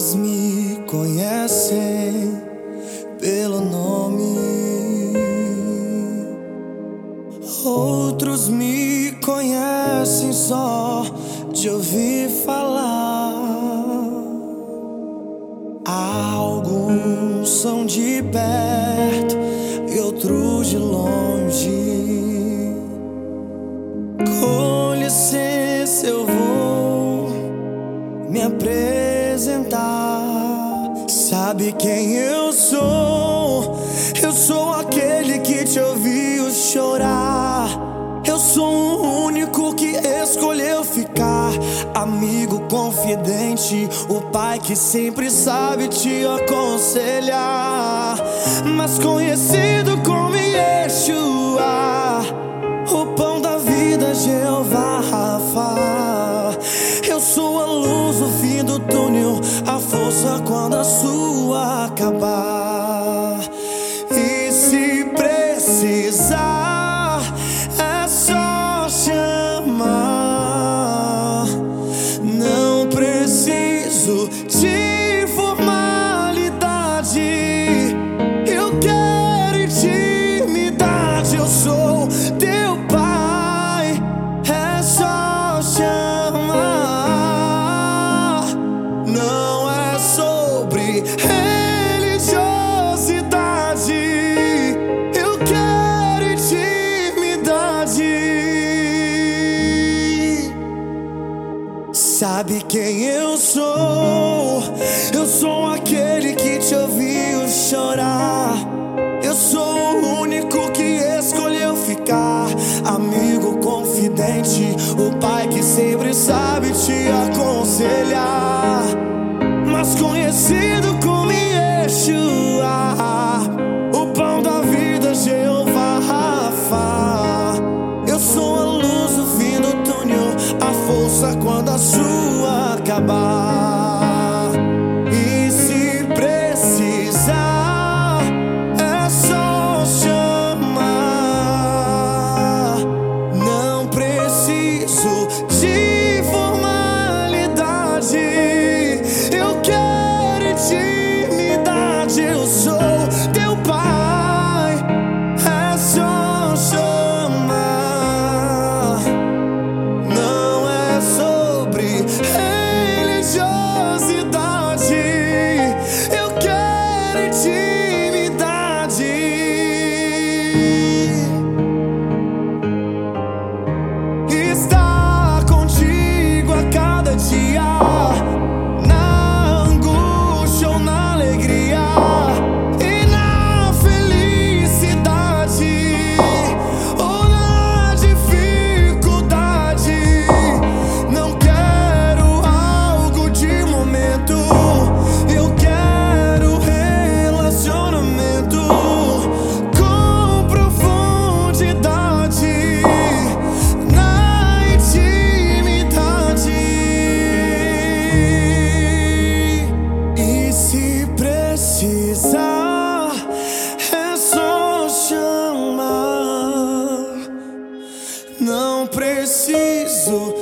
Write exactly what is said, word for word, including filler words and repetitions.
Muitos me conhecem pelo nome, outros me conhecem só de ouvir falar. Alguns são de perto e outros de longe. Com licença, eu vou me apresentar. Sabe quem eu sou? Eu sou aquele que te ouviu chorar. Eu sou o único que escolheu ficar. Amigo confidente, o pai que sempre sabe te aconselhar. Mas conhecido como Yeshua, o pão da vida, Jeová Rafa. Eu sou a luz, o fim do túnel, a força quando a sua acabar. E se precisar, é só chamar. Não preciso de formalidade, eu quero intimidade. Eu sou teu pai, é só chamar. Não é sobre religiosidade, eu quero intimidade. Sabe quem eu sou? Eu sou aquele que te ouviu chorar. Eu sou o único que escolheu ficar. Amigo confidente, o pai que sempre sabe te aconselhar. Mas conhecido como Yeshua, o pão da vida, Jeová Rafa. Eu sou a luz, o fim do túnel, a força quando a sua acabar. E se precisar, é só chamar. Não preciso de formalidade, eu quero intimidade. Eu sou teu pai, é só chamar. Não é sobre religiosidade, eu quero intimidade. Estar contigo a cada dia, na angústia ou na alegria, e na felicidade ou na dificuldade. Não quero algo de momento, eu quero relacionamento com profundidade, na intimidade. E se precisar, é só chamar. Não preciso